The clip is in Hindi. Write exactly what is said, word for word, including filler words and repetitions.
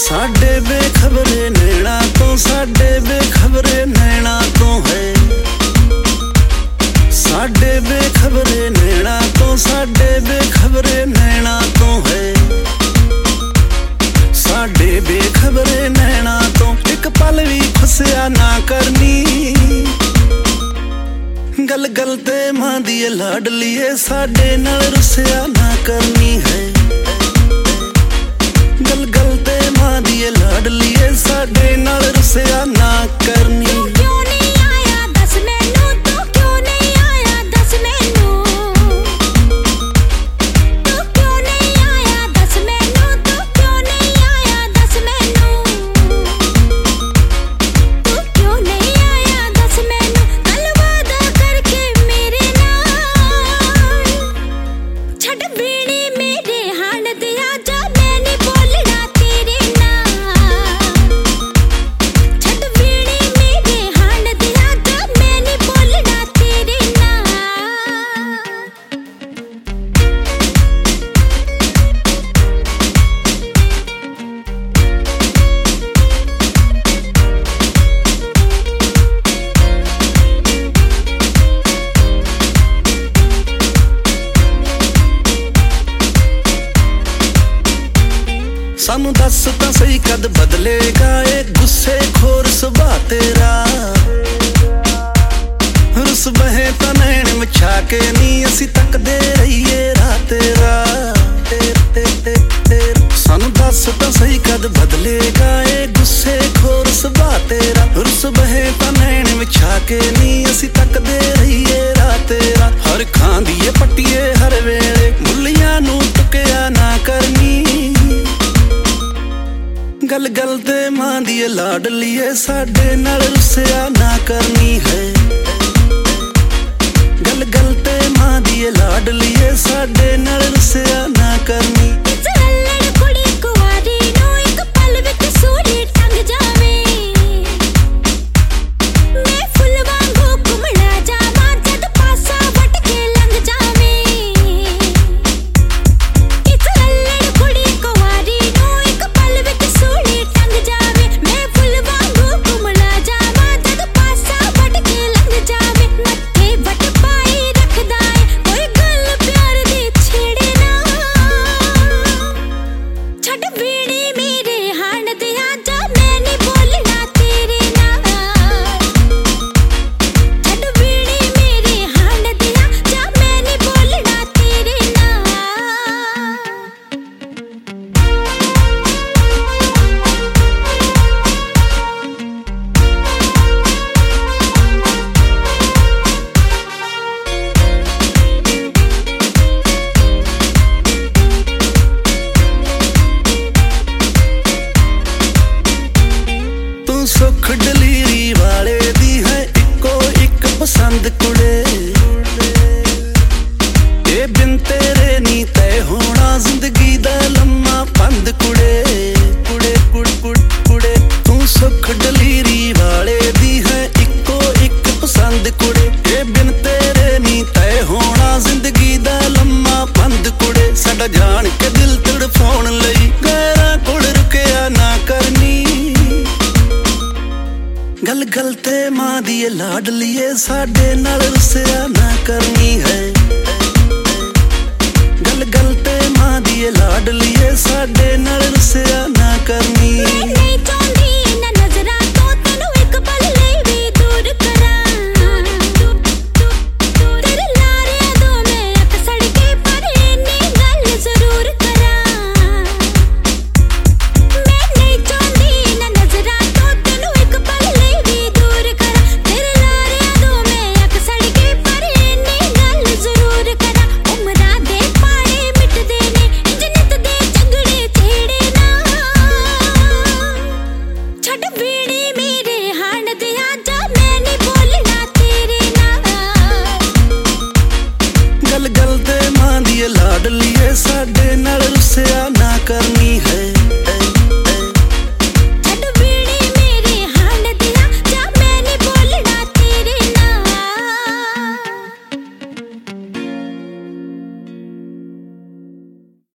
साडे बेखबरे नैना तो साडे बेखबरे नैना तो है, साडे बेखबरे नैना तो साडे बेखबरे नैना तो है, साडे बेखबरे नैना तो एक पल भी खुशिया ना करनी। गल गल ते मां दी लाडलीए साडे नाल रुसिया ना करनी है। गल गल ते मां दी लाडलीए साडे नाल रुसिया ना करनी। सानू दस तां सही कद बदलेगा ए गुस्से खोर सुभाऽ तेरा। रुस बहे तां नैन मछा के नी असी तकदे रहीए राह तेरा। सानू दस तां सही कद बदलेगा ए गुस्से खोर सुभाऽ तेरा। रुस बहे तां नैन मछा के नी असी तकदे रहीए राह तेरा। हर खांदीए पट्टीए हर वेले मुल्लियां नू टुकिया ना करनी। गल गल ते मां दी लाडलीए साडे नाल रुसिया ना करनी है। गल गल ते मां दी लाडलीए साडे नाल रुसिया ना करनी। सुख डलीरी वाले दी है इको एक पसंद कुड़े। ए बिन तेरे नी तय होना जिंदगी दा लम्मा पंद कुड़े। कुड़े कुड़ कुड़ कुड़े तू सुख डलीरी वाले दी है इको एक पसंद कुड़े। ए बिन तेरे नी तय होना जिंदगी दा लम्मा पंद कुड़े। साडा जान के दिल तड़फाउण लई गैरां कोल रुकिया ना करनी। गल गल ते मां दी लाडलीए साडे नाल रुसिया ना करनी है। गल गल ते मां दी लाडलीए साडे नाल रुसिया ना करनी।